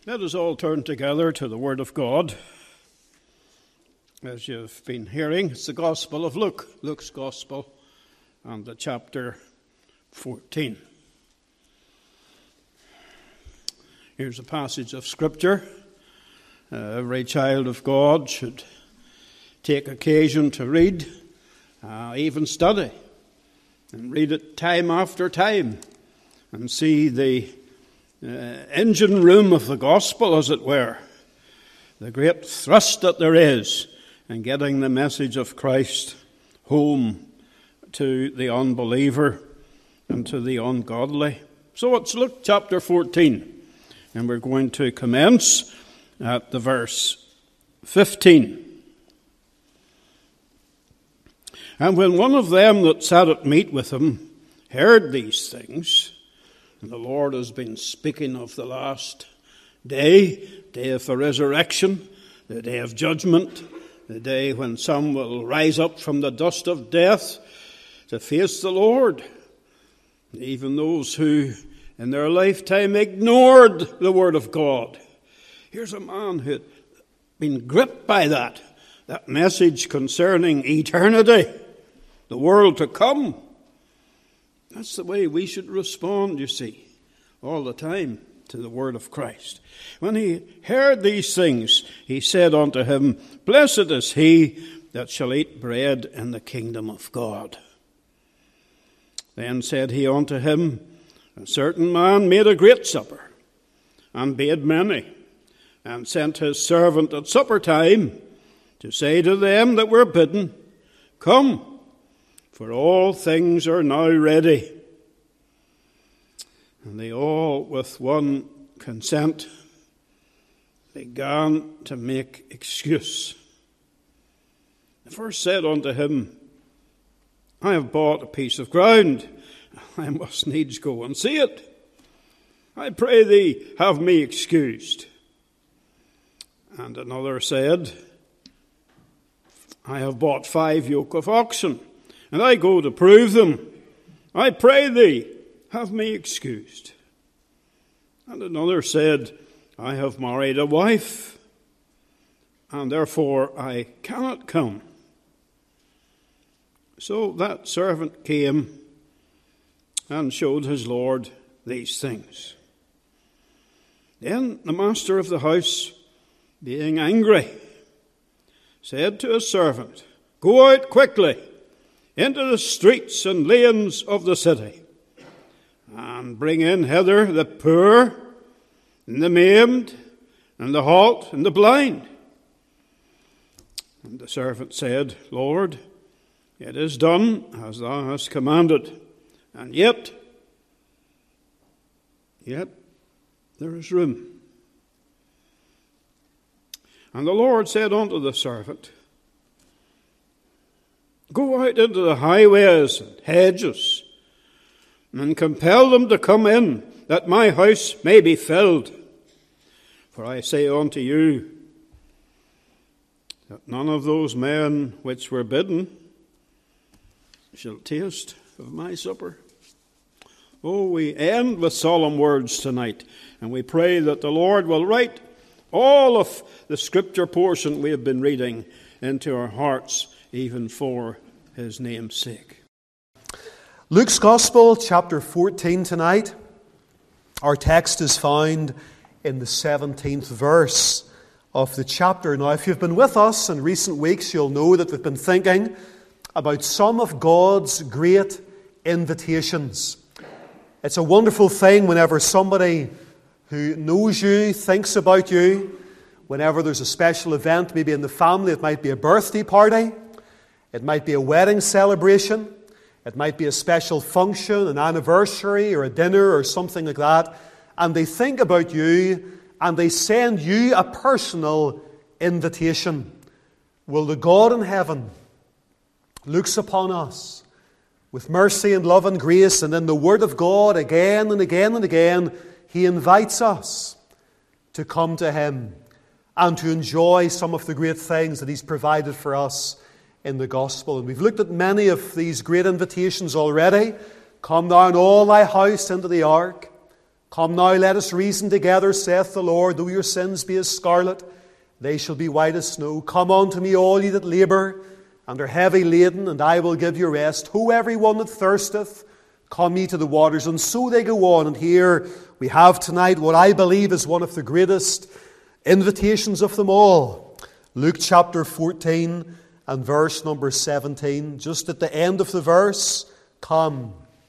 Let us all turn together to the Word of God. As you've been hearing, it's the Gospel of Luke, Luke's Gospel, and the chapter 14. Here's a passage of Scripture. Every child of God should take occasion to read, even study, and read it time after time, and see the engine room of the gospel, as it were, the great thrust that there is in getting the message of Christ home to the unbeliever and to the ungodly. So it's Luke chapter 14, and we're going to commence at the verse 15. And when one of them that sat at meat with him heard these things, and the Lord has been speaking of the last day of the resurrection, the day of judgment, the day when some will rise up from the dust of death to face the Lord. Even those who in their lifetime ignored the Word of God. Here's a man who had been gripped by that message concerning eternity, the world to come. That's the way we should respond, you see, all the time to the word of Christ. When he heard these things, he said unto him, Blessed is he that shall eat bread in the kingdom of God. Then said he unto him, A certain man made a great supper, and bade many, and sent his servant at supper time to say to them that were bidden, Come, for all things are now ready. And they all, with one consent, began to make excuse. The first said unto him, I have bought a piece of ground. I must needs go and see it. I pray thee, have me excused. And another said, I have bought 5 yoke of oxen, and I go to prove them. I pray thee, have me excused. And another said, I have married a wife, and therefore I cannot come. So that servant came and showed his lord these things. Then the master of the house, being angry, said to his servant, Go out quickly into the streets and lanes of the city, and bring in hither the poor, and the maimed, and the halt, and the blind. And the servant said, Lord, it is done as thou hast commanded, and yet there is room. And the Lord said unto the servant, Go out into the highways and hedges, and compel them to come in, that my house may be filled. For I say unto you, that none of those men which were bidden shall taste of my supper. Oh, we end with solemn words tonight, and we pray that the Lord will write all of the scripture portion we have been reading into our hearts, even for his name's sake. Luke's Gospel, chapter 14 tonight. Our text is found in the 17th verse of the chapter. Now, if you've been with us in recent weeks, you'll know that we've been thinking about some of God's great invitations. It's a wonderful thing whenever somebody who knows you, thinks about you, whenever there's a special event, maybe in the family. It might be a birthday party, it might be a wedding celebration, it might be a special function, an anniversary or a dinner or something like that, and they think about you and they send you a personal invitation. Well, the God in heaven looks upon us with mercy and love and grace, and in the Word of God again and again and again, He invites us to come to Him and to enjoy some of the great things that He's provided for us in the gospel. And we've looked at many of these great invitations already. Come down all thy house into the ark. Come now, let us reason together, saith the Lord. Though your sins be as scarlet, they shall be white as snow. Come unto me, all ye that labour and are heavy laden, and I will give you rest. Who every one that thirsteth, come ye to the waters. And so they go on. And here we have tonight what I believe is one of the greatest invitations of them all. Luke chapter 14 and verse number 17. Just at the end of the verse, come,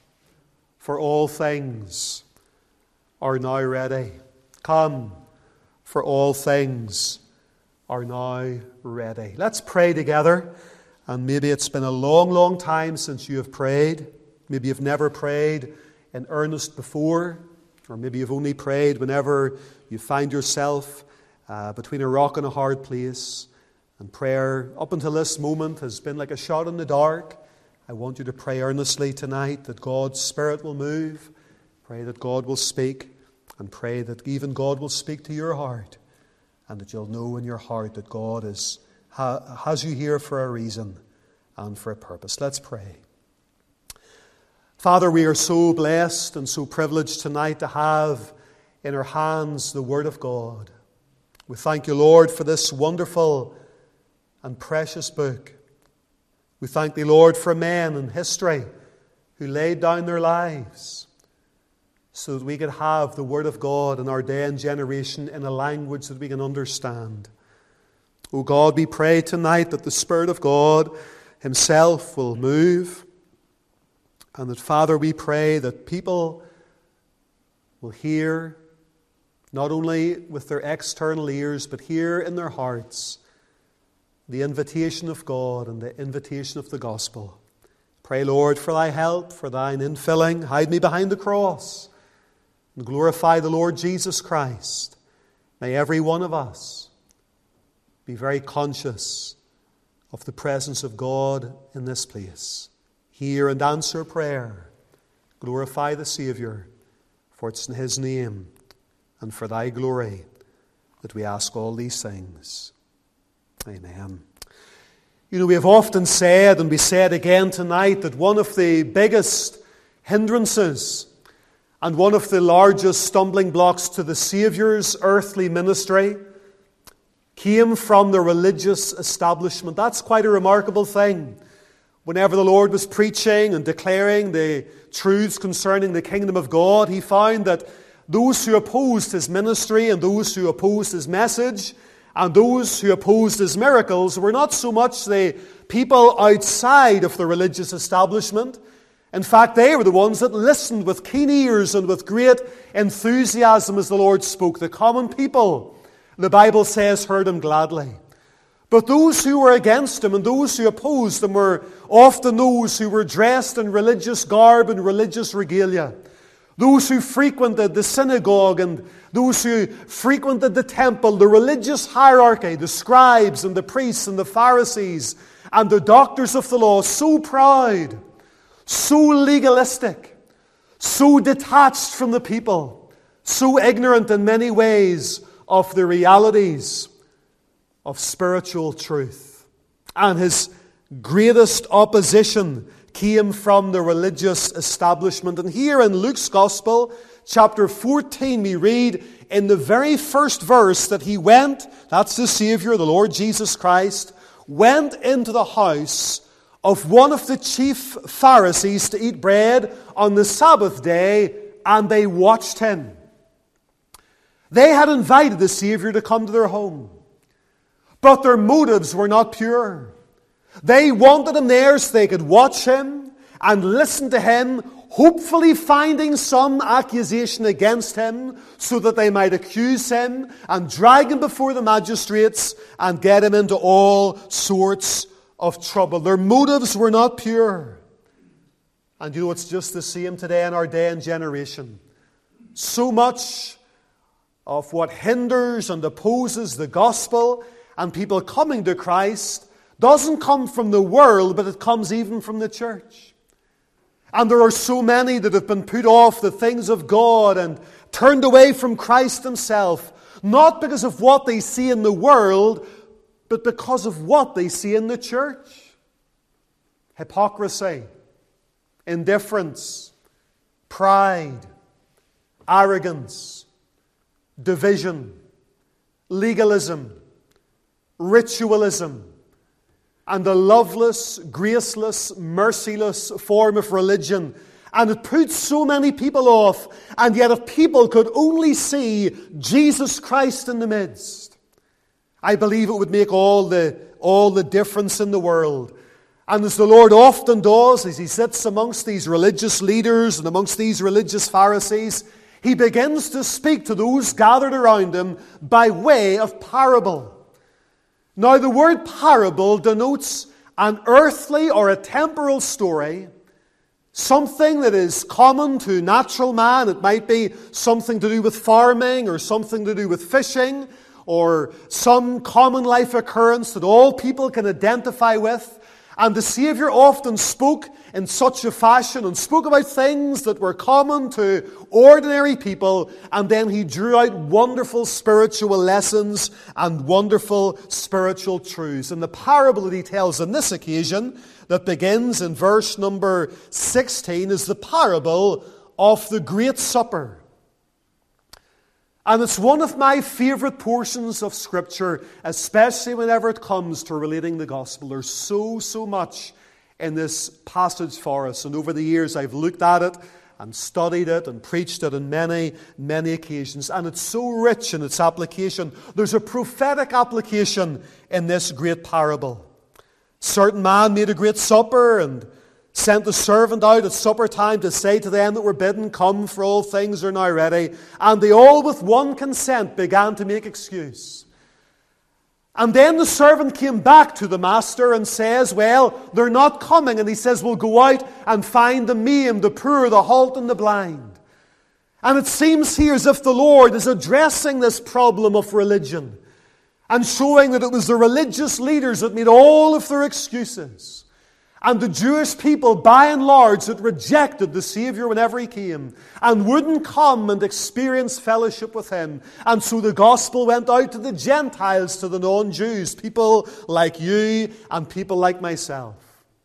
for all things are now ready. Come, for all things are now ready. Let's pray together. And maybe it's been a long, long time since you have prayed. Maybe you've never prayed in earnest before. Or maybe you've only prayed whenever you find yourself between a rock and a hard place. And prayer up until this moment has been like a shot in the dark. I want you to pray earnestly tonight that God's Spirit will move. Pray that God will speak, and pray that even God will speak to your heart, and that you'll know in your heart that God has you here for a reason and for a purpose. Let's pray. Father, we are so blessed and so privileged tonight to have in our hands the Word of God. We thank you, Lord, for this wonderful and precious book. We thank thee, Lord, for men in history who laid down their lives so that we could have the Word of God in our day and generation in a language that we can understand. O God, we pray tonight that the Spirit of God Himself will move, and that, Father, we pray that people will hear, not only with their external ears, but hear in their hearts the invitation of God and the invitation of the gospel. Pray, Lord, for thy help, for thine infilling. Hide me behind the cross and glorify the Lord Jesus Christ. May every one of us be very conscious of the presence of God in this place. Hear and answer prayer. Glorify the Saviour, for it's in His name and for thy glory that we ask all these things. Amen. You know, we have often said, and we said again tonight, that one of the biggest hindrances and one of the largest stumbling blocks to the Saviour's earthly ministry came from the religious establishment. That's quite a remarkable thing. Whenever the Lord was preaching and declaring the truths concerning the kingdom of God, He found that those who opposed His ministry and those who opposed His message and those who opposed His miracles were not so much the people outside of the religious establishment. In fact, they were the ones that listened with keen ears and with great enthusiasm as the Lord spoke. The common people, the Bible says, heard Him gladly. But those who were against Him and those who opposed Him were often those who were dressed in religious garb and religious regalia. Those who frequented the synagogue and those who frequented the temple, the religious hierarchy, the scribes and the priests and the Pharisees and the doctors of the law, so proud, so legalistic, so detached from the people, so ignorant in many ways of the realities of spiritual truth. And His greatest opposition came from the religious establishment. And here in Luke's Gospel, chapter 14, we read in the very first verse that He went, that's the Saviour, the Lord Jesus Christ, went into the house of one of the chief Pharisees to eat bread on the Sabbath day, and they watched Him. They had invited the Saviour to come to their home, but their motives were not pure. They wanted Him there so they could watch Him and listen to Him, hopefully finding some accusation against Him so that they might accuse Him and drag Him before the magistrates and get Him into all sorts of trouble. Their motives were not pure. And you know, it's just the same today in our day and generation. So much of what hinders and opposes the gospel and people coming to Christ doesn't come from the world, but it comes even from the church. And there are so many that have been put off the things of God and turned away from Christ Himself, not because of what they see in the world, but because of what they see in the church. Hypocrisy, indifference, pride, arrogance, division, legalism, ritualism, and a loveless, graceless, merciless form of religion. And it puts so many people off. And yet if people could only see Jesus Christ in the midst, I believe it would make all the difference in the world. And as the Lord often does, as He sits amongst these religious leaders and amongst these religious Pharisees, He begins to speak to those gathered around Him by way of parable. Now, the word parable denotes an earthly or a temporal story, something that is common to natural man. It might be something to do with farming or something to do with fishing or some common life occurrence that all people can identify with. And the Saviour often spoke in such a fashion and spoke about things that were common to ordinary people, and then He drew out wonderful spiritual lessons and wonderful spiritual truths. And the parable that He tells on this occasion, that begins in verse number 16, is the parable of the Great Supper. And it's one of my favourite portions of Scripture, especially whenever it comes to relating the gospel. There's so much in this passage for us. And over the years I've looked at it and studied it and preached it on many occasions. And it's so rich in its application. There's a prophetic application in this great parable. A certain man made a great supper and sent the servant out at supper time to say to them that were bidden, "Come, for all things are now ready." And they all with one consent began to make excuse. And then the servant came back to the master and says, "Well, they're not coming." And he says, "We'll go out and find the maimed, the poor, the halt, and the blind." And it seems here as if the Lord is addressing this problem of religion and showing that it was the religious leaders that made all of their excuses. And the Jewish people, by and large, that rejected the Saviour whenever He came and wouldn't come and experience fellowship with Him. And so the gospel went out to the Gentiles, to the non-Jews, people like you and people like myself.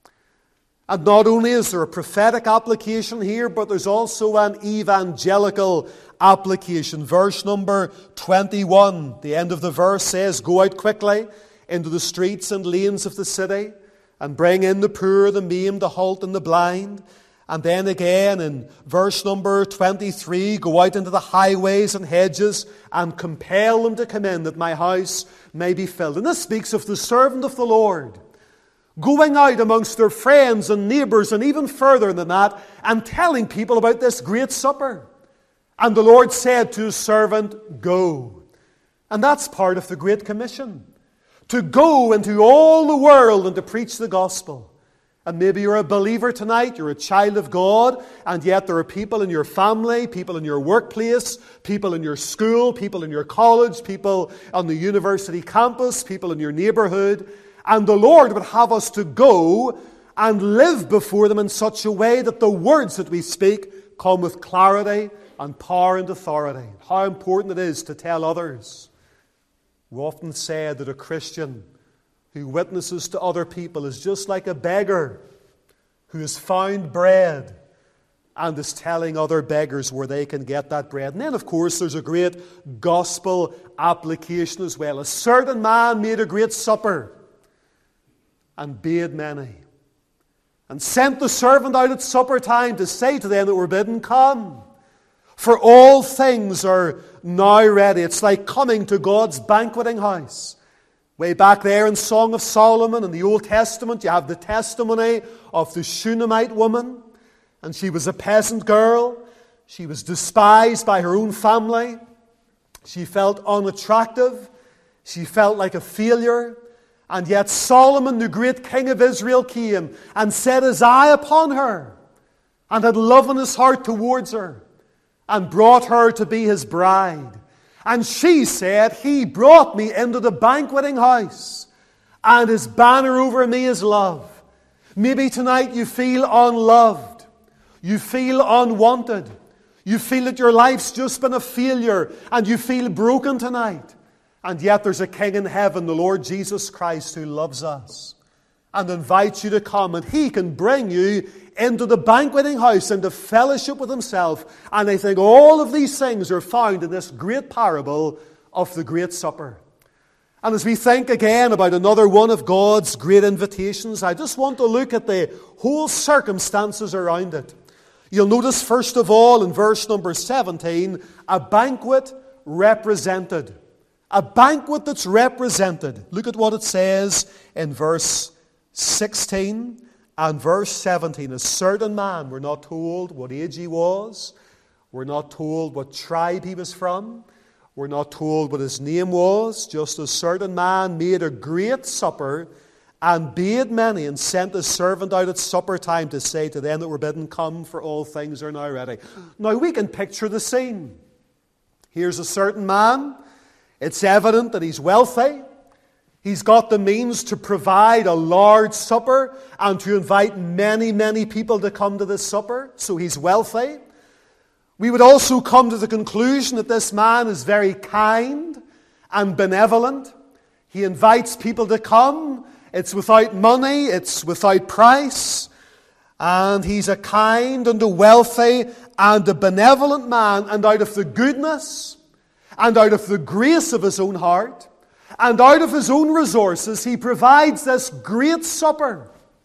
And not only is there a prophetic application here, but there's also an evangelical application. Verse number 21, the end of the verse says, "Go out quickly into the streets and lanes of the city, and bring in the poor, the maimed, the halt, and the blind." And then again in verse number 23, "Go out into the highways and hedges, and compel them to come in, that my house may be filled." And this speaks of the servant of the Lord going out amongst their friends and neighbours, and even further than that, and telling people about this great supper. And the Lord said to His servant, "Go." And that's part of the Great Commission. To go into all the world and to preach the gospel. And maybe you're a believer tonight, you're a child of God, and yet there are people in your family, people in your workplace, people in your school, people in your college, people on the university campus, people in your neighbourhood. And the Lord would have us to go and live before them in such a way that the words that we speak come with clarity and power and authority. How important it is to tell others. We often say that a Christian who witnesses to other people is just like a beggar who has found bread and is telling other beggars where they can get that bread. And then, of course, there's a great gospel application as well. A certain man made a great supper and bade many, and sent the servant out at supper time to say to them that were bidden, "Come, for all things are now ready." It's like coming to God's banqueting house. Way back there in Song of Solomon in the Old Testament, you have the testimony of the Shunammite woman. And she was a peasant girl. She was despised by her own family. She felt unattractive. She felt like a failure. And yet Solomon, the great king of Israel, came and set his eye upon her and had love in his heart towards her, and brought her to be his bride. And she said, "He brought me into the banqueting house, and his banner over me is love." Maybe tonight you feel unloved. You feel unwanted. You feel that your life's just been a failure, and you feel broken tonight. And yet there's a King in heaven, the Lord Jesus Christ, who loves us and invites you to come, and He can bring you into the banqueting house, into fellowship with himself. And I think all of these things are found in this great parable of the Great Supper. And as we think again about another one of God's great invitations, I just want to look at the whole circumstances around it. You'll notice, first of all, in verse number 17, a banquet represented. A banquet that's represented. Look at what it says in verse 16 and verse 17. A certain man, we're not told what age he was. We're not told what tribe he was from. We're not told what his name was. Just a certain man made a great supper and bade many, and sent his servant out at supper time to say to them that were bidden, come, for all things are now ready. Now we can picture the scene. Here's a certain man. It's evident that he's wealthy. He's got the means to provide a large supper and to invite many, many people to come to this supper. So he's wealthy. We would also come to the conclusion that this man is very kind and benevolent. He invites people to come. It's without money. It's without price. And he's a kind and a wealthy and a benevolent man. And out of the goodness and out of the grace of his own heart and out of his own resources, he provides this great supper.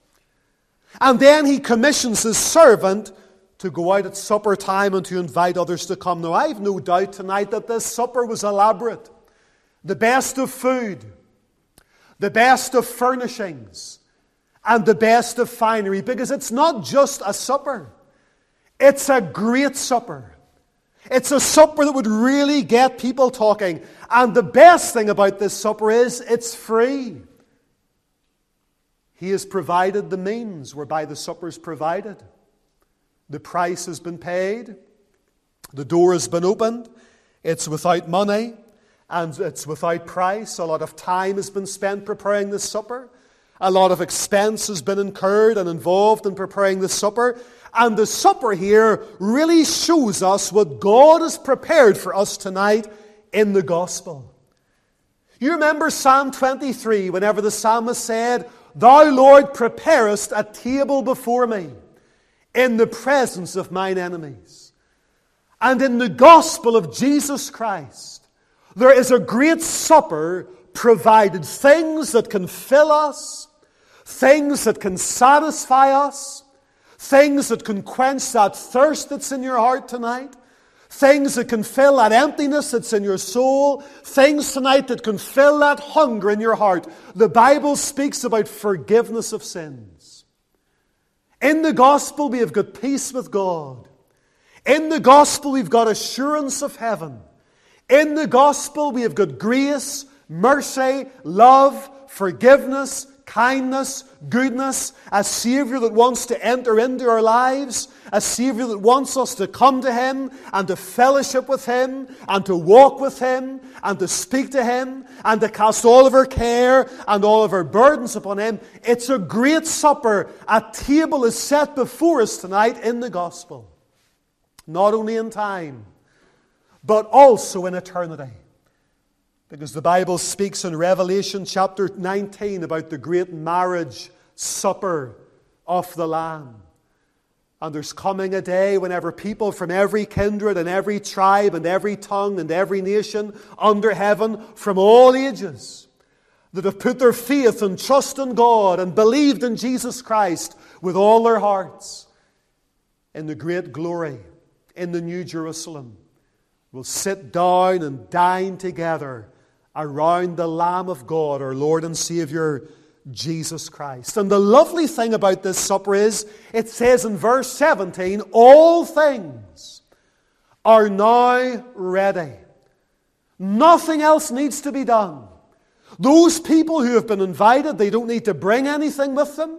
And then he commissions his servant to go out at supper time and to invite others to come. Now, I've no doubt tonight that this supper was elaborate. The best of food, the best of furnishings, and the best of finery. Because it's not just a supper. It's a great supper. It's a supper that would really get people talking. And the best thing about this supper is it's free. He has provided the means whereby the supper is provided. The price has been paid. The door has been opened. It's without money and it's without price. A lot of time has been spent preparing this supper. A lot of expense has been incurred and involved in preparing this supper. And the supper here really shows us what God has prepared for us tonight in the gospel. You remember Psalm 23, whenever the psalmist said, Thou, Lord, preparest a table before me in the presence of mine enemies. And in the gospel of Jesus Christ, there is a great supper provided. Things that can fill us, things that can satisfy us, things that can quench that thirst that's in your heart tonight, things that can fill that emptiness that's in your soul, things tonight that can fill that hunger in your heart. The Bible speaks about forgiveness of sins. In the gospel, we have got peace with God. In the gospel, we've got assurance of heaven. In the gospel, we have got grace, mercy, love, forgiveness, kindness, goodness, a Savior that wants to enter into our lives, a Savior that wants us to come to Him and to fellowship with Him and to walk with Him and to speak to Him and to cast all of our care and all of our burdens upon Him. It's a great supper. A table is set before us tonight in the gospel. Not only in time, but also in eternity. Because the Bible speaks in Revelation chapter 19 about the great marriage supper of the Lamb. And there's coming a day whenever people from every kindred and every tribe and every tongue and every nation under heaven from all ages that have put their faith and trust in God and believed in Jesus Christ with all their hearts in the great glory in the New Jerusalem will sit down and dine together around the Lamb of God, our Lord and Savior, Jesus Christ. And the lovely thing about this supper is, it says in verse 17, all things are now ready. Nothing else needs to be done. Those people who have been invited, they don't need to bring anything with them.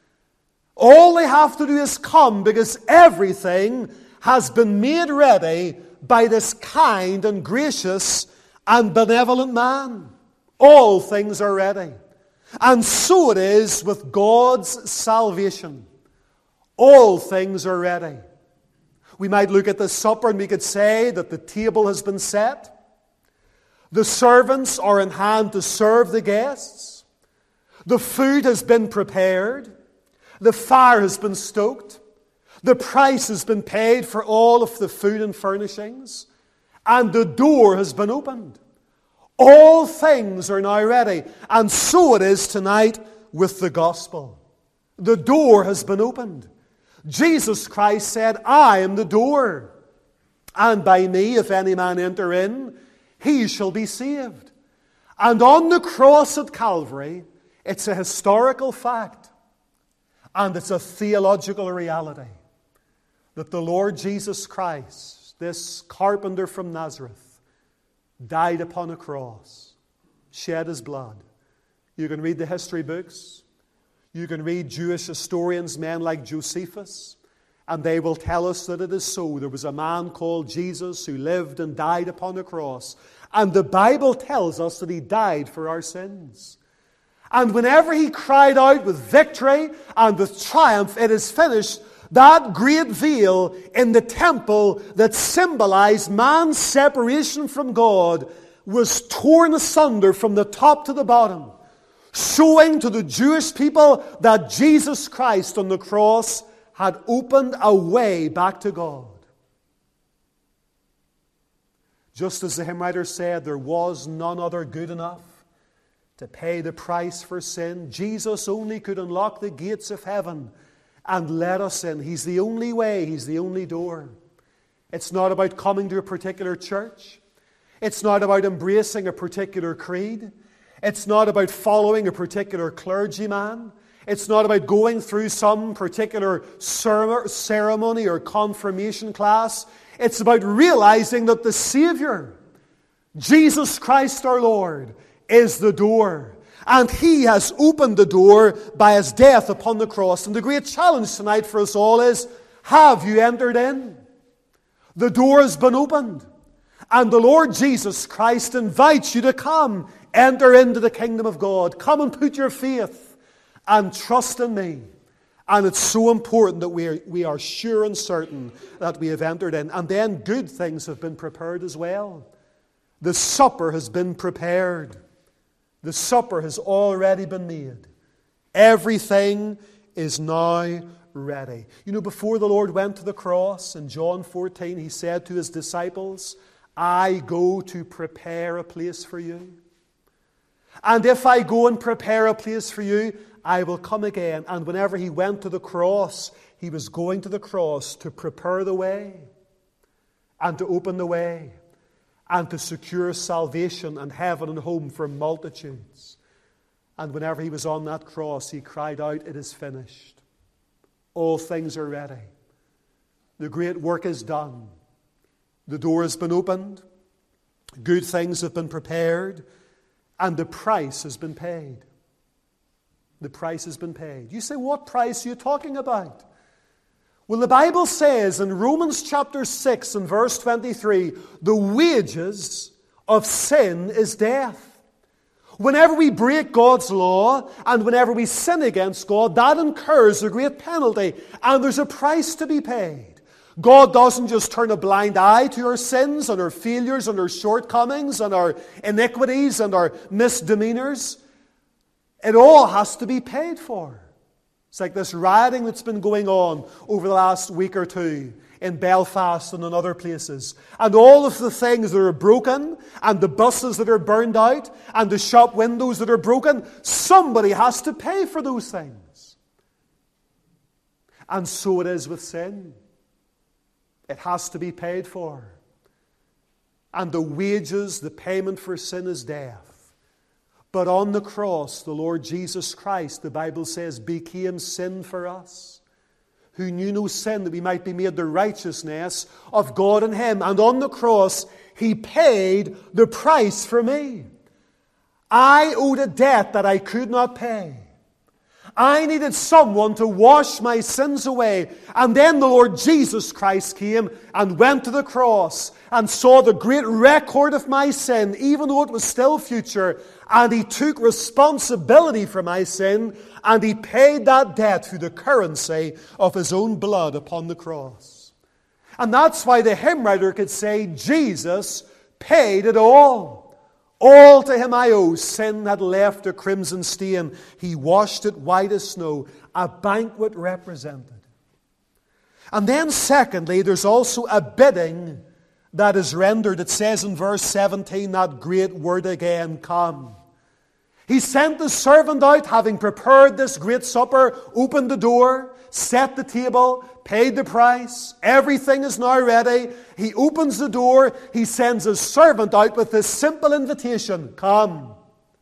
All they have to do is come, because everything has been made ready by this kind and gracious and benevolent man. All things are ready. And so it is with God's salvation. All things are ready. We might look at the supper and we could say that the table has been set. The servants are in hand to serve the guests. The food has been prepared. The fire has been stoked. The price has been paid for all of the food and furnishings, and the door has been opened. All things are now ready, and so it is tonight with the gospel. The door has been opened. Jesus Christ said, I am the door, and by me, if any man enter in, he shall be saved. And on the cross at Calvary, it's a historical fact, and it's a theological reality, that the Lord Jesus Christ, this carpenter from Nazareth, died upon a cross, shed his blood. You can read the history books. You can read Jewish historians, men like Josephus, and they will tell us that it is so. There was a man called Jesus who lived and died upon a cross. And the Bible tells us that he died for our sins. And whenever he cried out with victory and with triumph, it is finished, that great veil in the temple that symbolized man's separation from God was torn asunder from the top to the bottom, showing to the Jewish people that Jesus Christ on the cross had opened a way back to God. Just as the hymn writer said, there was none other good enough to pay the price for sin. Jesus only could unlock the gates of heaven and let us in. He's the only way. He's the only door. It's not about coming to a particular church. It's not about embracing a particular creed. It's not about following a particular clergyman. It's not about going through some particular ceremony or confirmation class. It's about realizing that the Savior, Jesus Christ our Lord, is the door. And He has opened the door by His death upon the cross. And the great challenge tonight for us all is, have you entered in? The door has been opened. And the Lord Jesus Christ invites you to come, enter into the kingdom of God. Come and put your faith and trust in me. And it's so important that we are sure and certain that we have entered in. And then good things have been prepared as well. The supper has been prepared. The supper has already been made. Everything is now ready. You know, before the Lord went to the cross in John 14, He said to His disciples, I go to prepare a place for you. And if I go and prepare a place for you, I will come again. And whenever He went to the cross, He was going to the cross to prepare the way and to open the way and to secure salvation and heaven and home for multitudes. And whenever He was on that cross, He cried out, it is finished. All things are ready. The great work is done. The door has been opened. Good things have been prepared. And the price has been paid. The price has been paid. You say, what price are you talking about? Well, the Bible says in Romans chapter 6 and verse 23, the wages of sin is death. Whenever we break God's law and whenever we sin against God, that incurs a great penalty. And there's a price to be paid. God doesn't just turn a blind eye to our sins and our failures and our shortcomings and our iniquities and our misdemeanors. It all has to be paid for. It's like this rioting that's been going on over the last week or two in Belfast and in other places. And all of the things that are broken, and the buses that are burned out, and the shop windows that are broken, somebody has to pay for those things. And so it is with sin. It has to be paid for. And the wages, the payment for sin is death. But on the cross, the Lord Jesus Christ, the Bible says, became sin for us, who knew no sin, that we might be made the righteousness of God in Him. And on the cross, He paid the price for me. I owed a debt that I could not pay. I needed someone to wash my sins away. And then the Lord Jesus Christ came and went to the cross and saw the great record of my sin, even though it was still future. And He took responsibility for my sin, and He paid that debt through the currency of His own blood upon the cross. And that's why the hymn writer could say, Jesus paid it all. All to Him I owe. Sin had left a crimson stain. He washed it white as snow. A banquet represented. And then secondly, there's also a bidding that is rendered. It says in verse 17, that great word again, come. He sent the servant out, having prepared this great supper, opened the door, set the table, paid the price. Everything is now ready. He opens the door. He sends his servant out with this simple invitation, come.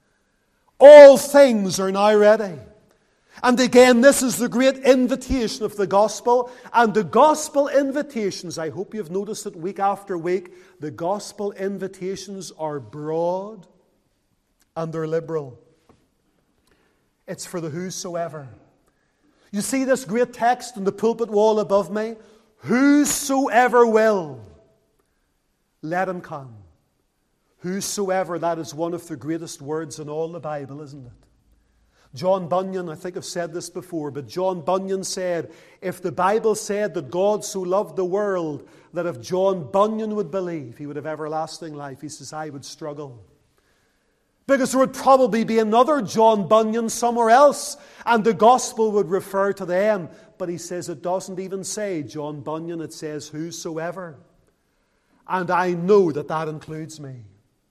All things are now ready. And again, this is the great invitation of the gospel. And the gospel invitations, I hope you've noticed it week after week, the gospel invitations are broad and they're liberal. It's for the whosoever. You see this great text on the pulpit wall above me? Whosoever will, let him come. Whosoever, that is one of the greatest words in all the Bible, isn't it? John Bunyan, I think I've said this before, but John Bunyan said, if the Bible said that God so loved the world, that if John Bunyan would believe, he would have everlasting life, he says, I would struggle. Because there would probably be another John Bunyan somewhere else, and the gospel would refer to them. But he says it doesn't even say John Bunyan, it says whosoever. And I know that that includes me.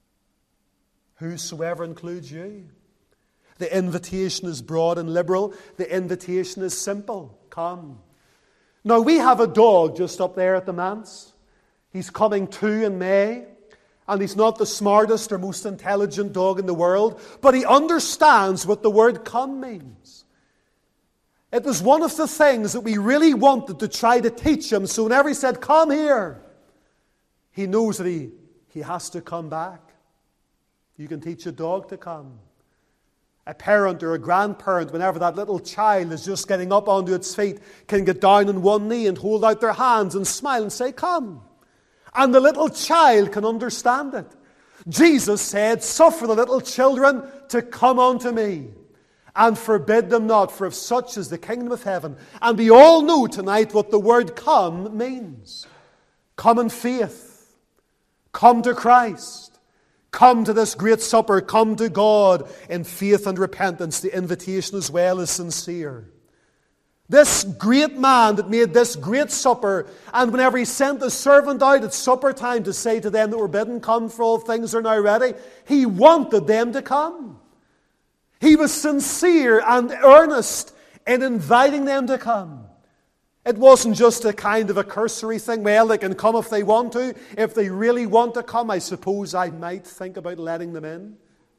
Whosoever includes you. The invitation is broad and liberal. The invitation is simple. Come. Now we have a dog just up there at the manse. He's coming 2 in May. And he's not the smartest or most intelligent dog in the world, but he understands what the word come means. It was one of the things that we really wanted to try to teach him, so whenever he said, come here, he knows that he has to come back. You can teach a dog to come. A parent or a grandparent, whenever that little child is just getting up onto its feet, can get down on one knee and hold out their hands and smile and say, come. And the little child can understand it. Jesus said, suffer the little children to come unto me, and forbid them not, for of such is the kingdom of heaven. And we all know tonight what the word come means. Come in faith. Come to Christ. Come to this great supper. Come to God in faith and repentance. The invitation as well is sincere. This great man that made this great supper, and whenever he sent the servant out at supper time to say to them that were bidden, come, for all things are now ready, he wanted them to come. He was sincere and earnest in inviting them to come. It wasn't just a kind of a cursory thing. Well, they can come if they want to. If they really want to come, I suppose I might think about letting them in.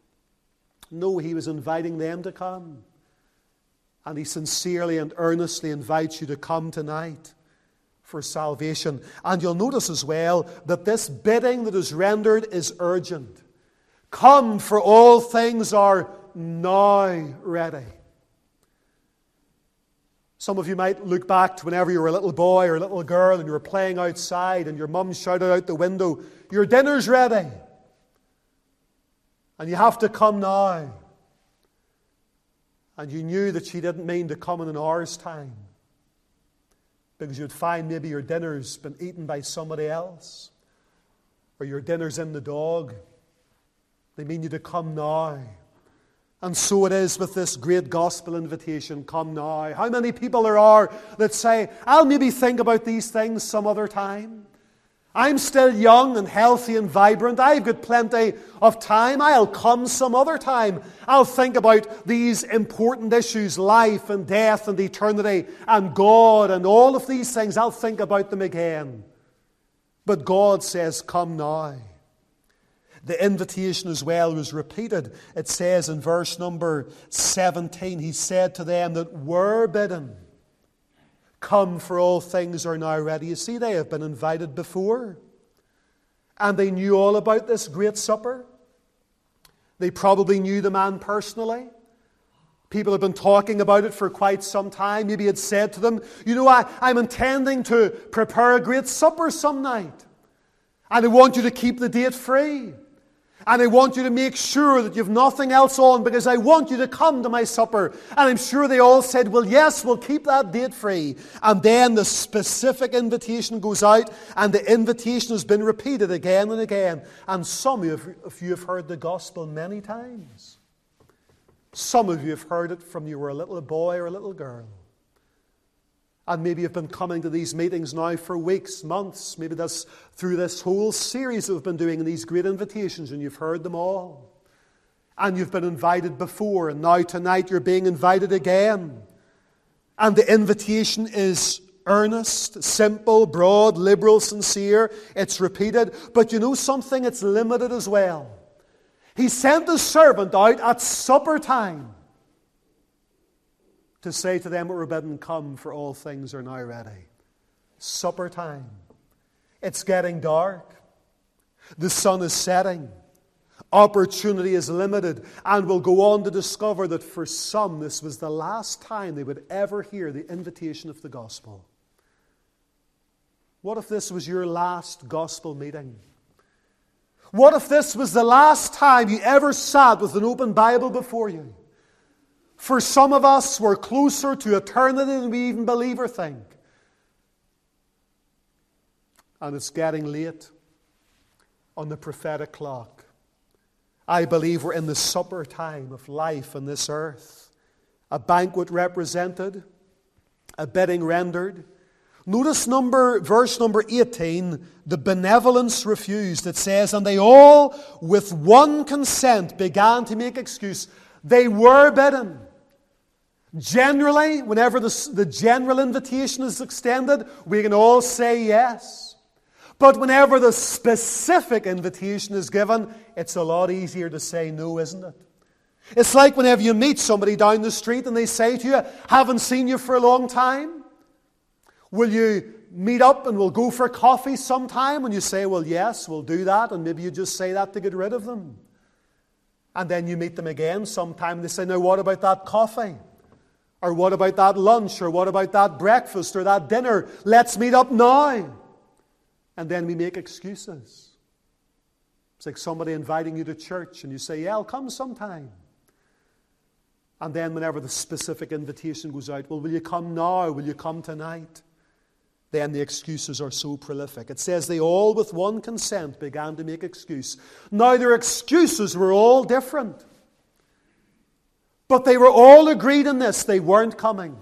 No, he was inviting them to come. And he sincerely and earnestly invites you to come tonight for salvation. And you'll notice as well that this bidding that is rendered is urgent. Come, for all things are now ready. Some of you might look back to whenever you were a little boy or a little girl and you were playing outside and your mum shouted out the window, your dinner's ready. And you have to come now. And you knew that she didn't mean to come in an hour's time, because you'd find maybe your dinner's been eaten by somebody else, or your dinner's in the dog. They mean you to come now. And so it is with this great gospel invitation, come now. How many people there are that say, I'll maybe think about these things some other time. I'm still young and healthy and vibrant. I've got plenty of time. I'll come some other time. I'll think about these important issues, life and death and eternity and God and all of these things. I'll think about them again. But God says, come now. The invitation as well was repeated. It says in verse number 17, he said to them that were bidden, come, for all things are now ready. You see, they have been invited before. And they knew all about this great supper. They probably knew the man personally. People have been talking about it for quite some time. Maybe had said to them, you know, I'm intending to prepare a great supper some night. And I want you to keep the date free. And I want you to make sure that you've nothing else on, because I want you to come to my supper. And I'm sure they all said, well, yes, we'll keep that date free. And then the specific invitation goes out, and the invitation has been repeated again and again. And some of you have heard the gospel many times. Some of you have heard it from you were a little boy or a little girl. And maybe you've been coming to these meetings now for weeks, months. Maybe that's through this whole series that we've been doing, these great invitations, and you've heard them all. And you've been invited before, and now tonight you're being invited again. And the invitation is earnest, simple, broad, liberal, sincere. It's repeated. But you know something? It's limited as well. He sent his servant out at supper time to say to them that were bidden, come, for all things are now ready. Supper time. It's getting dark. The sun is setting. Opportunity is limited. And we'll go on to discover that for some, this was the last time they would ever hear the invitation of the gospel. What if this was your last gospel meeting? What if this was the last time you ever sat with an open Bible before you? For some of us, we're closer to eternity than we even believe or think. And it's getting late on the prophetic clock. I believe we're in the supper time of life on this earth. A banquet represented, a bidding rendered. Notice verse number 18, the benevolence refused. It says, and they all with one consent began to make excuse. They were bidden. Generally, whenever the general invitation is extended, we can all say yes. But whenever the specific invitation is given, it's a lot easier to say no, isn't it? It's like whenever you meet somebody down the street and they say to you, haven't seen you for a long time. Will you meet up and we'll go for coffee sometime? And you say, well, yes, we'll do that. And maybe you just say that to get rid of them. And then you meet them again sometime and they say, now what about that coffee? Or what about that lunch? Or what about that breakfast or that dinner? Let's meet up now. And then we make excuses. It's like somebody inviting you to church and you say, yeah, I'll come sometime. And then whenever the specific invitation goes out, well, will you come now? Will you come tonight? Then the excuses are so prolific. It says they all with one consent began to make excuse. Now their excuses were all different. But they were all agreed in this. They weren't coming.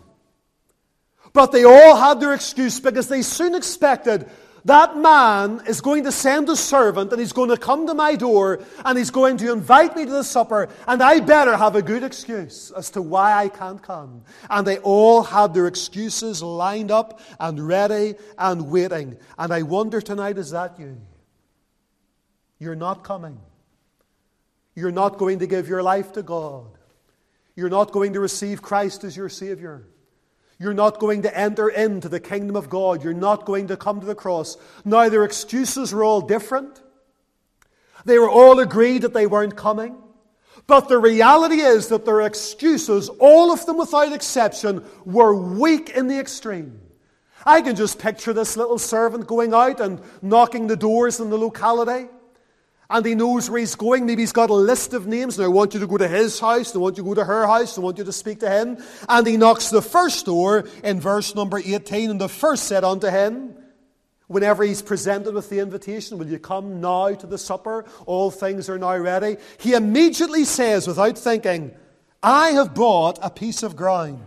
But they all had their excuse because they soon expected that man is going to send a servant and he's going to come to my door and he's going to invite me to the supper, and I better have a good excuse as to why I can't come. And they all had their excuses lined up and ready and waiting. And I wonder tonight, is that you? You're not coming. You're not going to give your life to God. You're not going to receive Christ as your Savior. You're not going to enter into the kingdom of God. You're not going to come to the cross. Now, their excuses were all different. They were all agreed that they weren't coming. But the reality is that their excuses, all of them without exception, were weak in the extreme. I can just picture this little servant going out and knocking the doors in the locality. And he knows where he's going. Maybe he's got a list of names. Now, I want you to go to his house. I want you to go to her house. I want you to speak to him. And he knocks the first door in verse number 18. And the first said unto him, whenever he's presented with the invitation, will you come now to the supper? All things are now ready. He immediately says, without thinking, I have bought a piece of ground,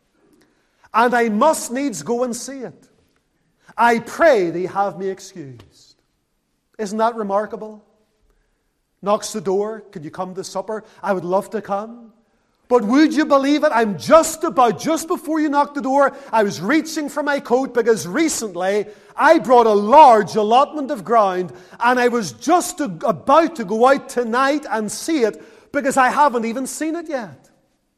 and I must needs go and see it. I pray thee have me excused. Isn't that remarkable? Knocks the door. Could you come to supper? I would love to come. But would you believe it? I'm just before you knock the door, I was reaching for my coat because recently I brought a large allotment of ground and I was just about to go out tonight and see it because I haven't even seen it yet.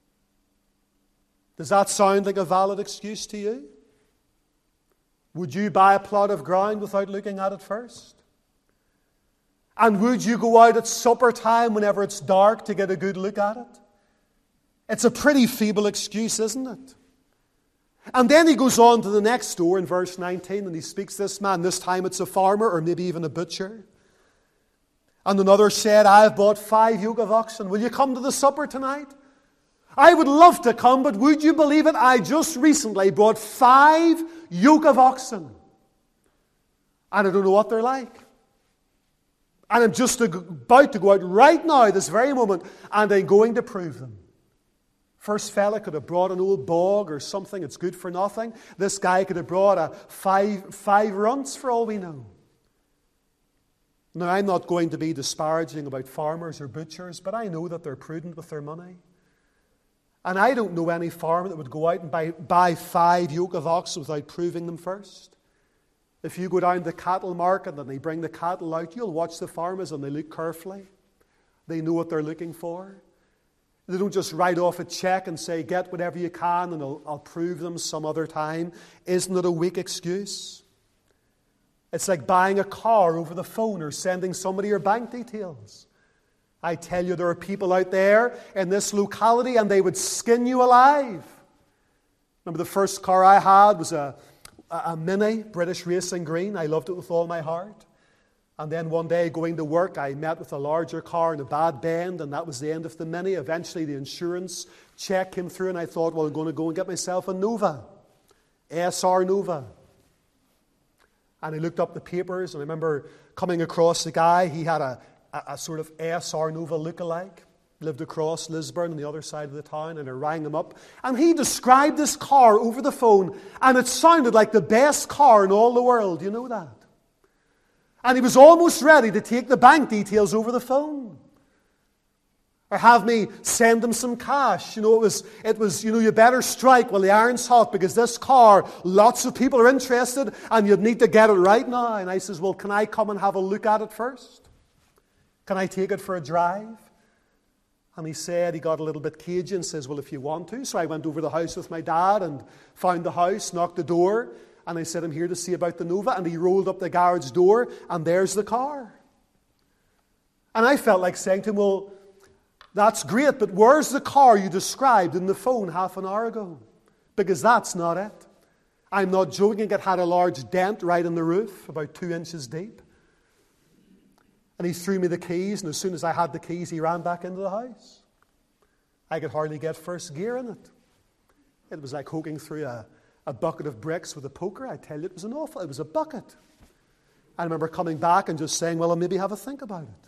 Does that sound like a valid excuse to you? Would you buy a plot of ground without looking at it first? And would you go out at supper time whenever it's dark to get a good look at it? It's a pretty feeble excuse, isn't it? And then he goes on to the next door in verse 19 and he speaks to this man. This time it's a farmer or maybe even a butcher. And another said, I have bought 5 yoke of oxen. Will you come to the supper tonight? I would love to come, but would you believe it? I just recently bought 5 yoke of oxen. And I don't know what they're like. And I'm just about to go out right now, this very moment, and I'm going to prove them. First fella could have brought an old bog or something that's good for nothing. This guy could have brought a five runts for all we know. Now, I'm not going to be disparaging about farmers or butchers, but I know that they're prudent with their money. And I don't know any farmer that would go out and buy 5 yoke of oxen without proving them first. If you go down to the cattle market and they bring the cattle out, you'll watch the farmers and they look carefully. They know what they're looking for. They don't just write off a check and say, get whatever you can and I'll prove them some other time. Isn't it a weak excuse? It's like buying a car over the phone or sending somebody your bank details. I tell you, there are people out there in this locality and they would skin you alive. Remember the first car I had was a Mini, British Racing Green. I loved it with all my heart. And then one day going to work, I met with a larger car in a bad bend, and that was the end of the Mini. Eventually the insurance check came through and I thought, well, I'm going to go and get myself a Nova, SR Nova. And I looked up the papers, and I remember coming across the guy. He had a sort of SR Nova look-alike, lived across Lisburn on the other side of the town, and I rang him up. And he described this car over the phone, and it sounded like the best car in all the world. You know that? And he was almost ready to take the bank details over the phone. Or have me send him some cash. It was, you better strike while the iron's hot, because this car, lots of people are interested and you'd need to get it right now. And I says, well, can I come and have a look at it first? Can I take it for a drive? And he said, he got a little bit cagey and says, well, if you want to. So I went over to the house with my dad and found the house, knocked the door, and I said, I'm here to see about the Nova. And he rolled up the garage door, and there's the car. And I felt like saying to him, well, that's great, but where's the car you described in the phone half an hour ago? Because that's not it. I'm not joking, it had a large dent right in the roof, about 2 inches deep. And he threw me the keys, and as soon as I had the keys, he ran back into the house. I could hardly get first gear in it. It was like poking through a bucket of bricks with a poker. I tell you, it was a bucket. I remember coming back and just saying, well, I'll maybe have a think about it.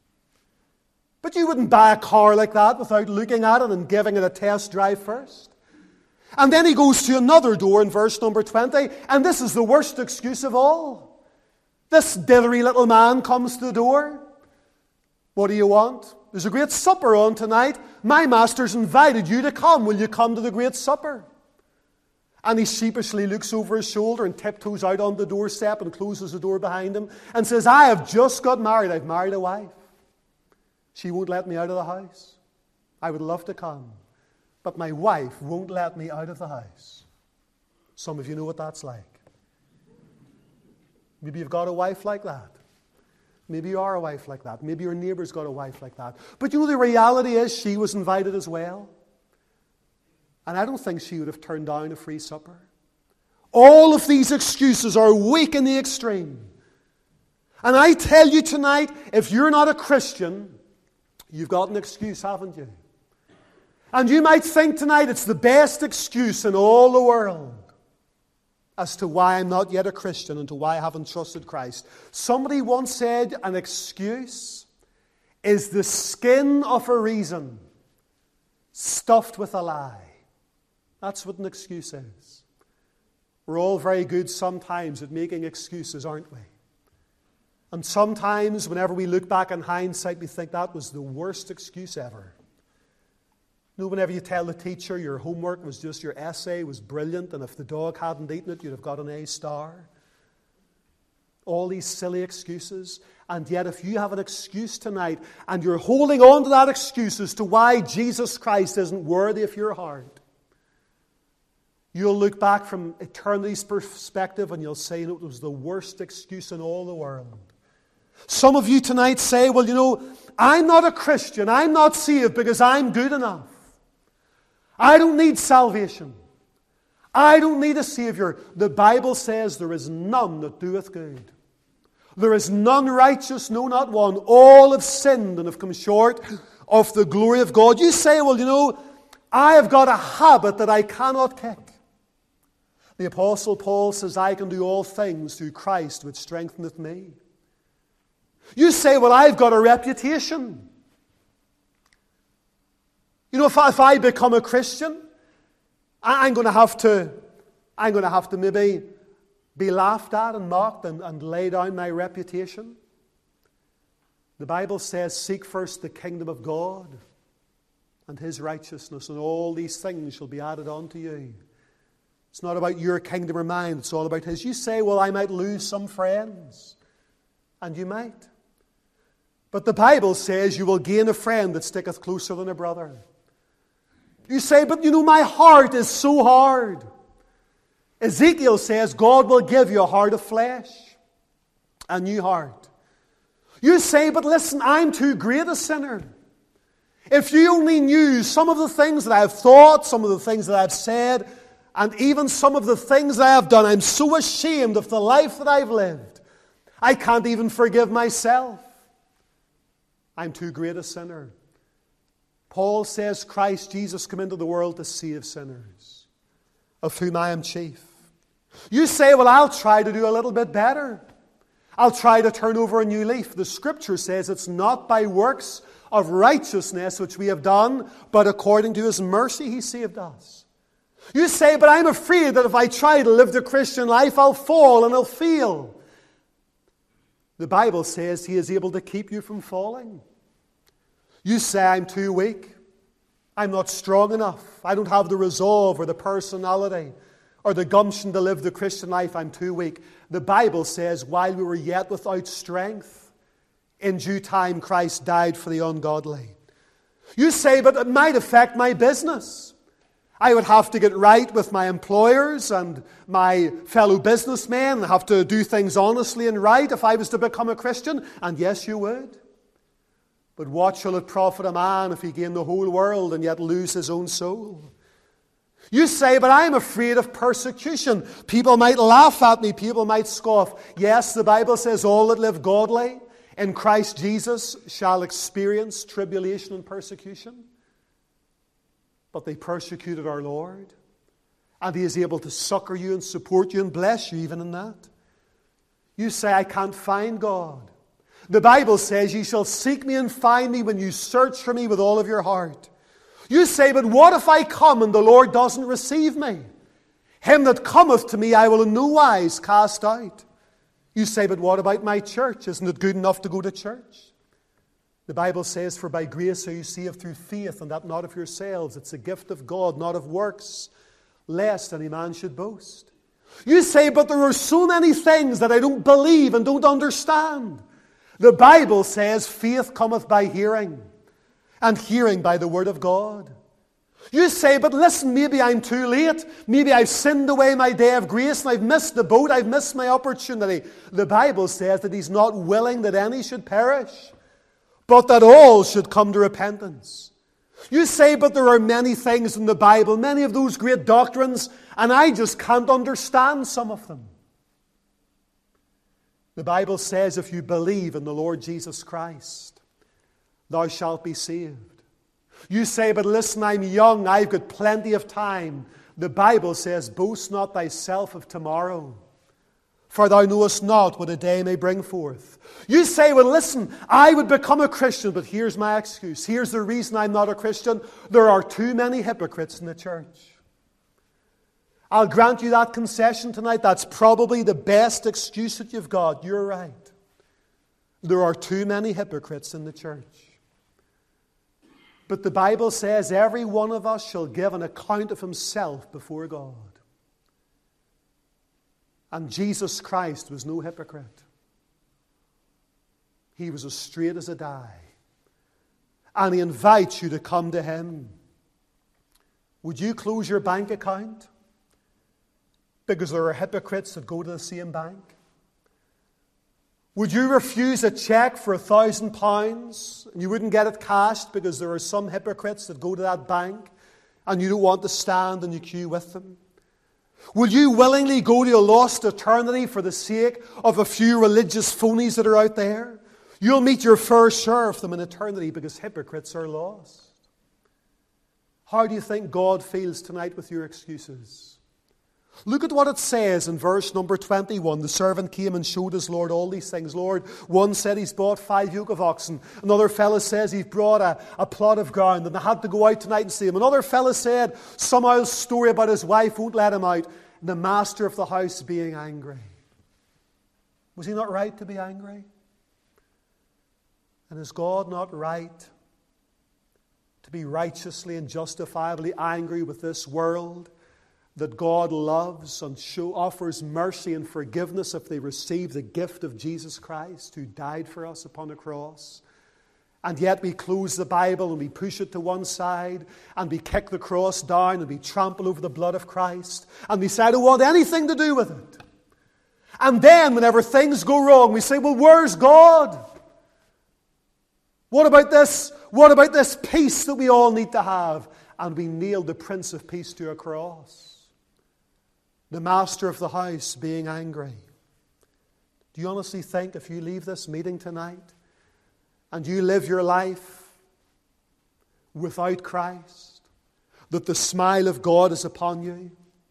But you wouldn't buy a car like that without looking at it and giving it a test drive first. And then he goes to another door in verse number 20, and this is the worst excuse of all. This dithery little man comes to the door. What do you want? There's a great supper on tonight. My master's invited you to come. Will you come to the great supper? And he sheepishly looks over his shoulder and tiptoes out on the doorstep and closes the door behind him and says, I have just got married. I've married a wife. She won't let me out of the house. I would love to come, but my wife won't let me out of the house. Some of you know what that's like. Maybe you've got a wife like that. Maybe you are a wife like that. Maybe your neighbour's got a wife like that. But the reality is she was invited as well. And I don't think she would have turned down a free supper. All of these excuses are weak in the extreme. And I tell you tonight, if you're not a Christian, you've got an excuse, haven't you? And you might think tonight it's the best excuse in all the world as to why I'm not yet a Christian and to why I haven't trusted Christ. Somebody once said an excuse is the skin of a reason stuffed with a lie. That's what an excuse is. We're all very good sometimes at making excuses, aren't we? And sometimes, whenever we look back in hindsight, we think that was the worst excuse ever. Whenever you tell the teacher your homework was just your essay was brilliant, and if the dog hadn't eaten it, you'd have got an A star. All these silly excuses. And yet, if you have an excuse tonight, and you're holding on to that excuse as to why Jesus Christ isn't worthy of your heart, you'll look back from eternity's perspective and you'll say, it was the worst excuse in all the world. Some of you tonight say, well, I'm not a Christian. I'm not saved because I'm good enough. I don't need salvation. I don't need a Savior. The Bible says there is none that doeth good. There is none righteous, no, not one. All have sinned and have come short of the glory of God. You say, well, I have got a habit that I cannot kick. The Apostle Paul says, I can do all things through Christ which strengtheneth me. You say, well, I've got a reputation. You know, if I become a Christian, I'm going to have to maybe be laughed at and mocked and lay down my reputation. The Bible says, seek first the kingdom of God and His righteousness, and all these things shall be added unto you. It's not about your kingdom or mine, it's all about His. You say, well, I might lose some friends. And you might. But the Bible says you will gain a friend that sticketh closer than a brother. You say, but you know, my heart is so hard. Ezekiel says God will give you a heart of flesh, a new heart. You say, but listen, I'm too great a sinner. If you only knew some of the things that I've thought, some of the things that I've said, and even some of the things that I have done, I'm so ashamed of the life that I've lived. I can't even forgive myself. I'm too great a sinner. Paul says Christ Jesus came into the world to save sinners, of whom I am chief. You say, well, I'll try to do a little bit better. I'll try to turn over a new leaf. The Scripture says it's not by works of righteousness which we have done, but according to His mercy He saved us. You say, but I'm afraid that if I try to live the Christian life, I'll fall and I'll fail. The Bible says He is able to keep you from falling. You say, I'm too weak. I'm not strong enough. I don't have the resolve or the personality or the gumption to live the Christian life. I'm too weak. The Bible says, while we were yet without strength, in due time Christ died for the ungodly. You say, but it might affect my business. I would have to get right with my employers and my fellow businessmen and have to do things honestly and right if I was to become a Christian. And yes, you would. But what shall it profit a man if he gain the whole world and yet lose his own soul? You say, but I'm afraid of persecution. People might laugh at me. People might scoff. Yes, the Bible says all that live godly in Christ Jesus shall experience tribulation and persecution. But they persecuted our Lord. And He is able to succor you and support you and bless you even in that. You say, I can't find God. The Bible says, ye shall seek me and find me when you search for me with all of your heart. You say, but what if I come and the Lord doesn't receive me? Him that cometh to me I will in no wise cast out. You say, but what about my church? Isn't it good enough to go to church? The Bible says, for by grace are you saved through faith, and that not of yourselves. It's a gift of God, not of works, lest any man should boast. You say, but there are so many things that I don't believe and don't understand. The Bible says, faith cometh by hearing, and hearing by the word of God. You say, but listen, maybe I'm too late. Maybe I've sinned away my day of grace and I've missed the boat. I've missed my opportunity. The Bible says that He's not willing that any should perish, but that all should come to repentance. You say, but there are many things in the Bible, many of those great doctrines, and I just can't understand some of them. The Bible says, if you believe in the Lord Jesus Christ, thou shalt be saved. You say, but listen, I'm young, I've got plenty of time. The Bible says, boast not thyself of tomorrow, for thou knowest not what a day may bring forth. You say, well, listen, I would become a Christian, but here's my excuse. Here's the reason I'm not a Christian. There are too many hypocrites in the church. I'll grant you that concession tonight. That's probably the best excuse that you've got. You're right. There are too many hypocrites in the church. But the Bible says every one of us shall give an account of himself before God. And Jesus Christ was no hypocrite. He was as straight as a die. And He invites you to come to Him. Would you close your bank account because there are hypocrites that go to the same bank? Would you refuse a cheque for £1,000 and you wouldn't get it cashed because there are some hypocrites that go to that bank and you don't want to stand in the queue with them? Would you willingly go to a lost eternity for the sake of a few religious phonies that are out there? You'll meet your fair share of them in eternity because hypocrites are lost. How do you think God feels tonight with your excuses? Look at what it says in verse number 21. The servant came and showed his Lord all these things. Lord, one said he's bought 5 yoke of oxen. Another fellow says he's brought a plot of ground and they had to go out tonight and see him. Another fellow said some old story about his wife won't let him out. And the master of the house being angry. Was he not right to be angry? And is God not right to be righteously and justifiably angry with this world that God loves and offers mercy and forgiveness if they receive the gift of Jesus Christ who died for us upon a cross? And yet we close the Bible and we push it to one side and we kick the cross down and we trample over the blood of Christ and we say, I don't want anything to do with it. And then whenever things go wrong, we say, well, where's God? What about this? What about this peace that we all need to have? And we nail the Prince of Peace to a cross. The master of the house being angry. Do you honestly think if you leave this meeting tonight and you live your life without Christ, that the smile of God is upon you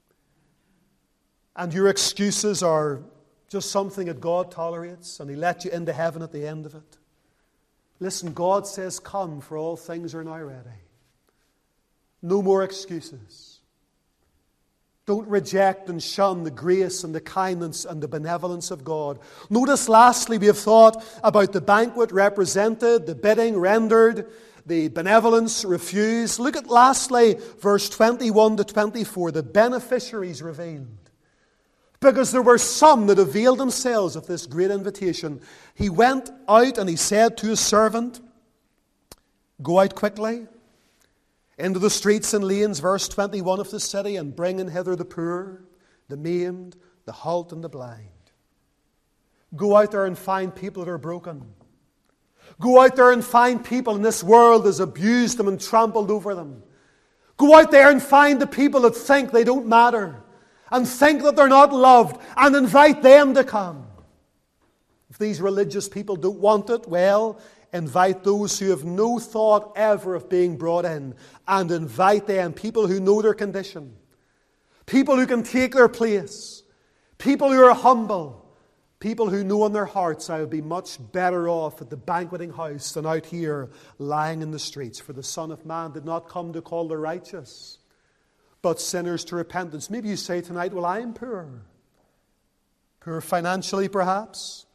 and your excuses are just something that God tolerates and He let you into heaven at the end of it? Listen, God says, come, for all things are now ready. No more excuses. Don't reject and shun the grace and the kindness and the benevolence of God. Notice lastly, we have thought about the banquet represented, the bidding rendered, the benevolence refused. Look at lastly, verse 21 to 24, the beneficiaries revealed. Because there were some that availed themselves of this great invitation. He went out and he said to his servant, go out quickly into the streets and lanes, verse 21 of the city, and bring in hither the poor, the maimed, the halt, and the blind. Go out there and find people that are broken. Go out there and find people in this world that has abused them and trampled over them. Go out there and find the people that think they don't matter and think that they're not loved and invite them to come. If these religious people don't want it, well, invite those who have no thought ever of being brought in, and invite them, people who know their condition, people who can take their place, people who are humble, people who know in their hearts, I would be much better off at the banqueting house than out here lying in the streets. For the Son of Man did not come to call the righteous, but sinners to repentance. Maybe you say tonight, well, I am poor. Poor financially, perhaps.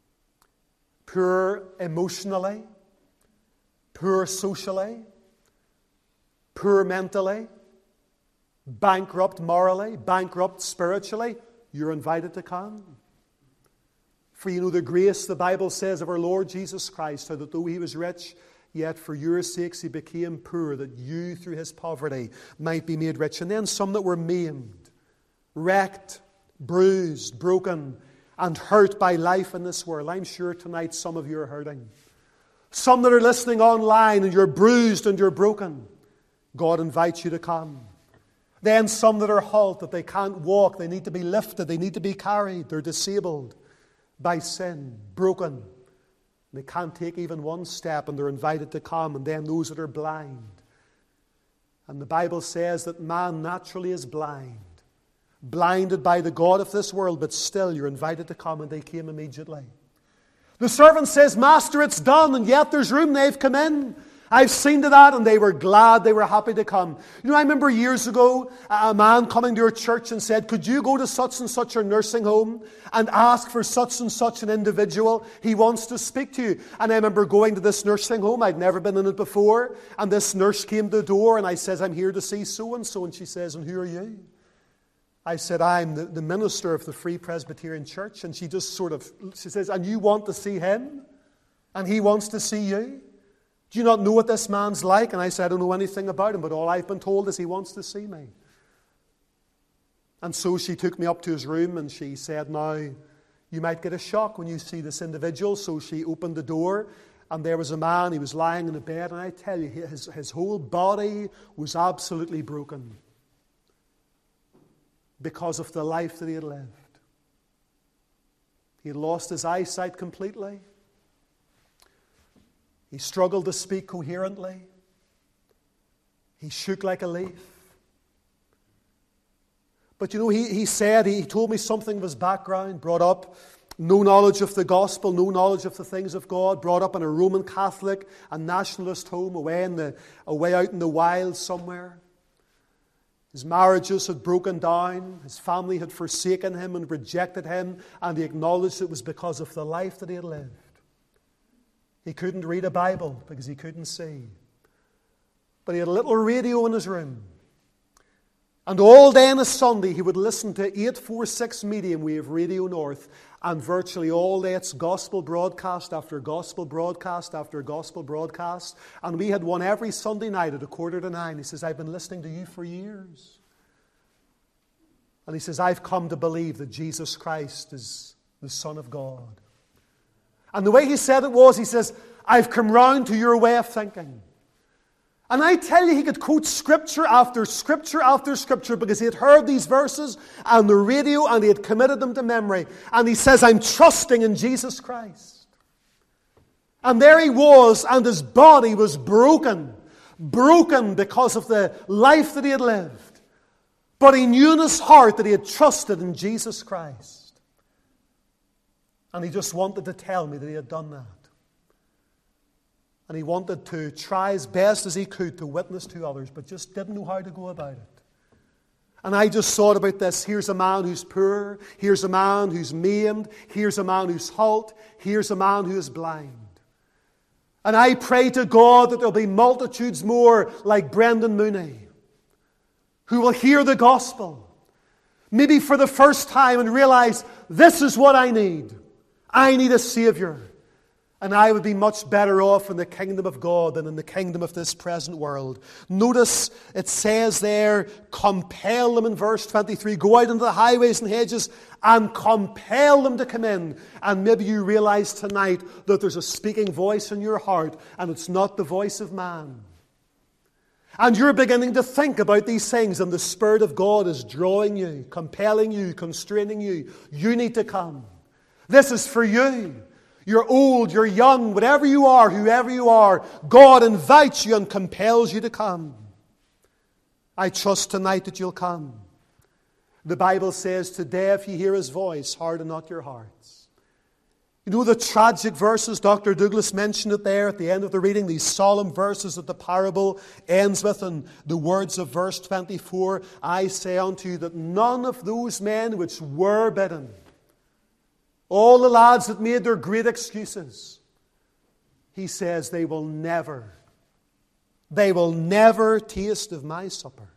Poor emotionally, poor socially, poor mentally, bankrupt morally, bankrupt spiritually. You're invited to come. For you know the grace, the Bible says, of our Lord Jesus Christ, how that though He was rich, yet for your sakes He became poor, that you through His poverty might be made rich. And then some that were maimed, wrecked, bruised, broken, and hurt by life in this world. I'm sure tonight some of you are hurting. Some that are listening online and you're bruised and you're broken. God invites you to come. Then some that are halt, that they can't walk, they need to be lifted, they need to be carried, they're disabled by sin, broken. They can't take even one step and they're invited to come. And then those that are blind. And the Bible says that man naturally is blind. Blinded by the God of this world, but still you're invited to come, and they came immediately. The servant says, Master, it's done, and yet there's room. They've come in. I've seen to that, and they were glad, they were happy to come. You know, I remember years ago, a man coming to our church and said, could you go to such and such a nursing home and ask for such and such an individual? He wants to speak to you. And I remember going to this nursing home. I'd never been in it before. And this nurse came to the door, and I says, I'm here to see so-and-so. And she says, and who are you? I said, I'm the minister of the Free Presbyterian Church. And she just she says, and you want to see him? And he wants to see you? Do you not know what this man's like? And I said, I don't know anything about him, but all I've been told is he wants to see me. And so she took me up to his room and she said, now, you might get a shock when you see this individual. So she opened the door and there was a man, he was lying in a bed, and I tell you, his whole body was absolutely broken because of the life that he had lived. He had lost his eyesight completely. He struggled to speak coherently. He shook like a leaf. But you know, he told me something of his background, brought up no knowledge of the gospel, no knowledge of the things of God, brought up in a Roman Catholic and nationalist home away out in the wilds somewhere. His marriages had broken down, his family had forsaken him and rejected him, and he acknowledged it was because of the life that he had lived. He couldn't read a Bible because he couldn't see. But he had a little radio in his room. And all day on a Sunday, he would listen to 846 medium wave Radio North, and virtually all day it's gospel broadcast after gospel broadcast after gospel broadcast. And we had one every Sunday night at 8:45. He says, I've been listening to you for years. And he says, I've come to believe that Jesus Christ is the Son of God. And the way he said it was, he says, I've come round to your way of thinking. And I tell you, he could quote scripture after scripture after scripture because he had heard these verses on the radio and he had committed them to memory. And he says, I'm trusting in Jesus Christ. And there he was, and his body was broken because of the life that he had lived. But he knew in his heart that he had trusted in Jesus Christ. And he just wanted to tell me that he had done that. And he wanted to try as best as he could to witness to others, but just didn't know how to go about it. And I just thought about this. Here's a man who's poor. Here's a man who's maimed. Here's a man who's halt. Here's a man who is blind. And I pray to God that there'll be multitudes more like Brendan Mooney who will hear the gospel, maybe for the first time, and realize this is what I need. I need a Savior. And I would be much better off in the kingdom of God than in the kingdom of this present world. Notice it says there, compel them in verse 23. Go out into the highways and hedges and compel them to come in. And maybe you realize tonight that there's a speaking voice in your heart, and it's not the voice of man. And you're beginning to think about these things, and the Spirit of God is drawing you, compelling you, constraining you. You need to come. This is for you. You're old, you're young, whatever you are, whoever you are, God invites you and compels you to come. I trust tonight that you'll come. The Bible says, today if you hear His voice, harden not your hearts. You know the tragic verses, Dr. Douglas mentioned it there at the end of the reading, these solemn verses that the parable ends with, and the words of verse 24, I say unto you that none of those men which were bidden, all the lads that made their great excuses, he says they will never taste of my supper.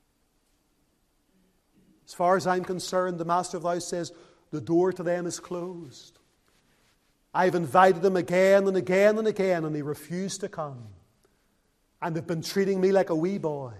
As far as I'm concerned, the master of the house says the door to them is closed. I've invited them again and again and again, and they refuse to come. And they've been treating me like a wee boy.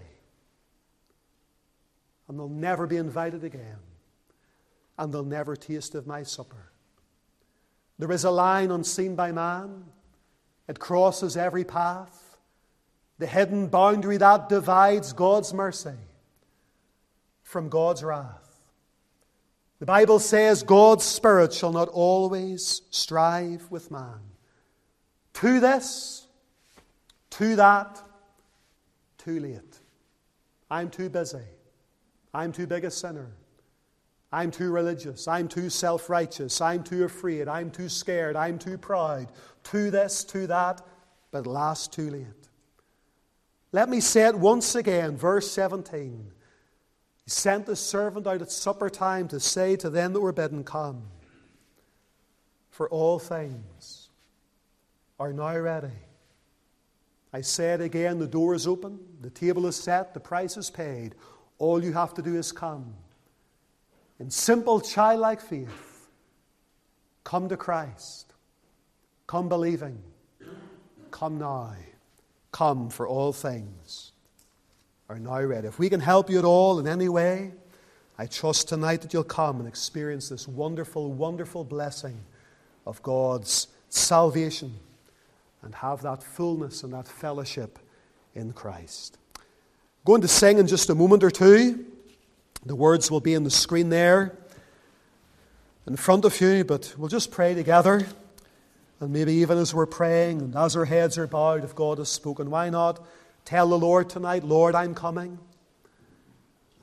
And they'll never be invited again. And they'll never taste of my supper. There is a line unseen by man. It crosses every path. The hidden boundary that divides God's mercy from God's wrath. The Bible says God's Spirit shall not always strive with man. To this, to that, too late. I'm too busy. I'm too big a sinner. I'm too religious. I'm too self-righteous. I'm too afraid. I'm too scared. I'm too proud. To this, to that, but at last too late. Let me say it once again, verse 17. He sent the servant out at supper time to say to them that were bidden, come. For all things are now ready. I say it again, the door is open, the table is set, the price is paid. All you have to do is come. In simple childlike faith, come to Christ. Come believing. Come now. Come, for all things are now ready. If we can help you at all in any way, I trust tonight that you'll come and experience this wonderful, wonderful blessing of God's salvation and have that fullness and that fellowship in Christ. I'm going to sing in just a moment or two. The words will be on the screen there in front of you, but we'll just pray together. And maybe even as we're praying and as our heads are bowed, if God has spoken, why not tell the Lord tonight, Lord, I'm coming.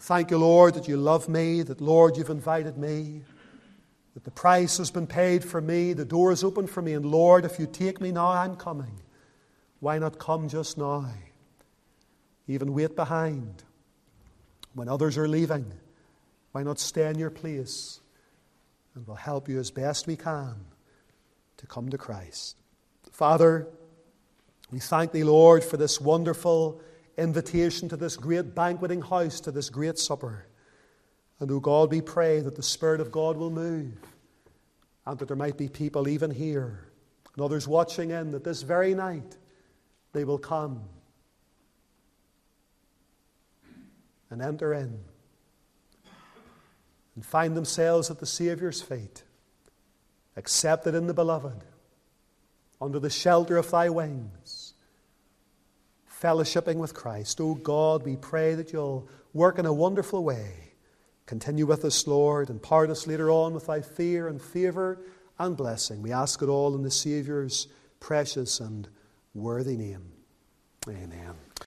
Thank you, Lord, that you love me, that, Lord, you've invited me, that the price has been paid for me, the door is open for me, and Lord, if you take me now, I'm coming. Why not come just now? Even wait behind. When others are leaving, why not stay in your place? And we'll help you as best we can to come to Christ. Father, we thank thee, Lord, for this wonderful invitation to this great banqueting house, to this great supper. And, O God, we pray that the Spirit of God will move, and that there might be people even here and others watching in, that this very night they will come and enter in and find themselves at the Saviour's feet, accepted in the Beloved, under the shelter of thy wings, fellowshipping with Christ. O God, we pray that you'll work in a wonderful way. Continue with us, Lord, and part us later on with thy fear and favour and blessing. We ask it all in the Saviour's precious and worthy name. Amen.